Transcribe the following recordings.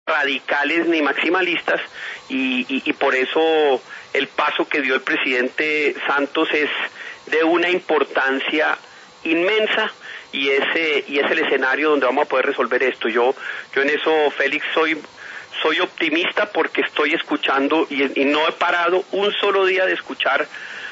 radicales ni maximalistas, y por eso el paso que dio el presidente Santos es de una importancia inmensa, y es el escenario donde vamos a poder resolver esto. Yo en eso, Félix, soy optimista porque estoy escuchando y no he parado un solo día de escuchar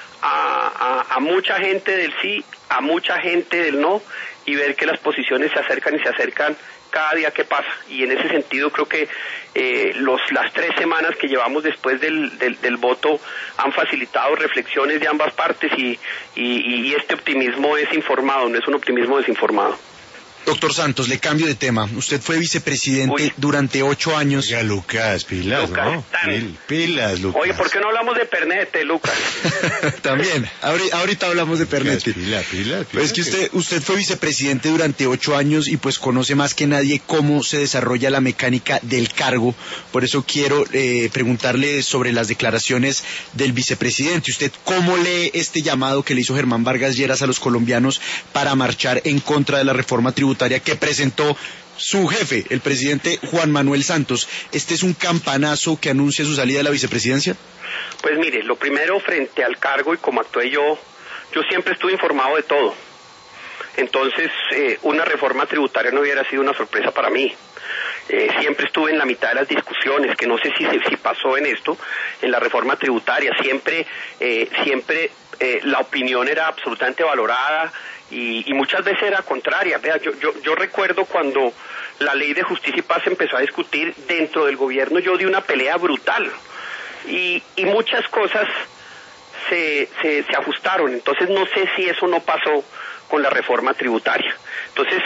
a mucha gente del sí, a mucha gente del no, y ver que las posiciones se acercan y se acercan cada día que pasa. Y en ese sentido creo que las 3 semanas que llevamos después del voto han facilitado reflexiones de ambas partes, y este optimismo es informado, no es un optimismo desinformado. Doctor Santos, le cambio de tema. Usted fue vicepresidente durante 8 años. Oiga, Lucas, pilas, Lucas, ¿no? Pilas, Lucas. Oye, ¿por qué no hablamos de Pernete, Lucas? También, ahorita hablamos de Pernete. Pilas. Pues es que usted fue vicepresidente durante 8 años y pues conoce más que nadie cómo se desarrolla la mecánica del cargo. Por eso quiero preguntarle sobre las declaraciones del vicepresidente. ¿Usted cómo lee este llamado que le hizo Germán Vargas Lleras a los colombianos para marchar en contra de la reforma tributaria que presentó su jefe, el presidente Juan Manuel Santos? ¿Este es un campanazo que anuncia su salida de la vicepresidencia? Pues mire, lo primero, frente al cargo y como actué yo siempre estuve informado de todo. Entonces, una reforma tributaria no hubiera sido una sorpresa para mí. Siempre estuve en la mitad de las discusiones, que no sé si pasó en esto, en la reforma tributaria. Siempre la opinión era absolutamente valorada, y muchas veces era contraria. Vea, yo recuerdo cuando la ley de justicia y paz se empezó a discutir dentro del gobierno, yo di una pelea brutal, y muchas cosas se ajustaron. Entonces no sé si eso no pasó con la reforma tributaria. Entonces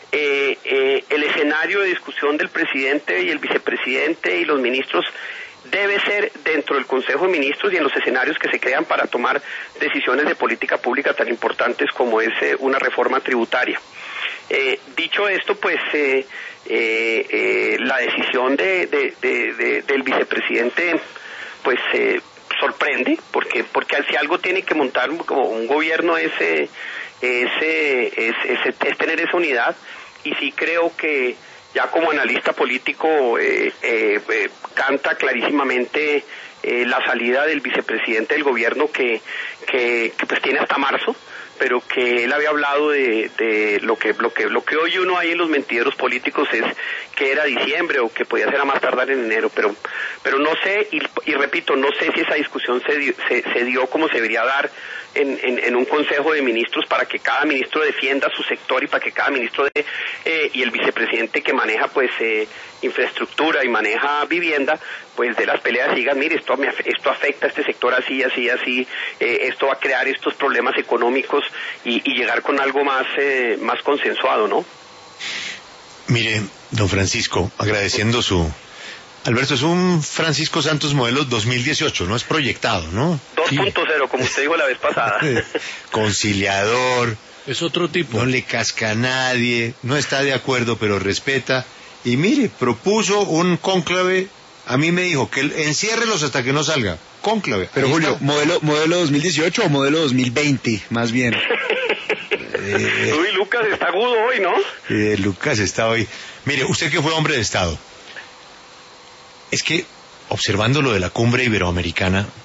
el escenario de discusión del presidente y el vicepresidente y los ministros debe ser dentro del Consejo de Ministros y en los escenarios que se crean para tomar decisiones de política pública tan importantes como es una reforma tributaria. Dicho esto, pues la decisión del vicepresidente pues sorprende, porque si algo tiene que montar como un gobierno es tener esa unidad, y sí creo que ya como analista político canta clarísimamente la salida del vicepresidente del gobierno que pues tiene hasta marzo, pero que él había hablado de lo que hoy uno hay en los mentideros políticos es que era diciembre o que podía ser a más tardar en enero, pero no sé, y repito, no sé si esa discusión se dio como se debería dar en un consejo de ministros, para que cada ministro defienda su sector y para que cada ministro y el vicepresidente que maneja pues infraestructura y maneja vivienda, pues de las peleas digan, mire, esto afecta a este sector así, esto va a crear estos problemas económicos, y llegar con algo más consensuado, ¿no? Mire, don Francisco, agradeciendo Alberto, es un Francisco Santos modelo 2018, ¿no? Es proyectado, ¿no? 2.0, como usted dijo la vez pasada. Conciliador. Es otro tipo. No le casca a nadie, no está de acuerdo, pero respeta. Y mire, propuso un cónclave. A mí me dijo que enciérrelos hasta que no salga. Cónclave. Pero ahí Julio, está. ¿modelo 2018 o modelo 2020, más bien? Uy, Lucas está agudo hoy, ¿no? Lucas está hoy. Mire, usted que fue hombre de Estado, es que observando lo de la cumbre iberoamericana,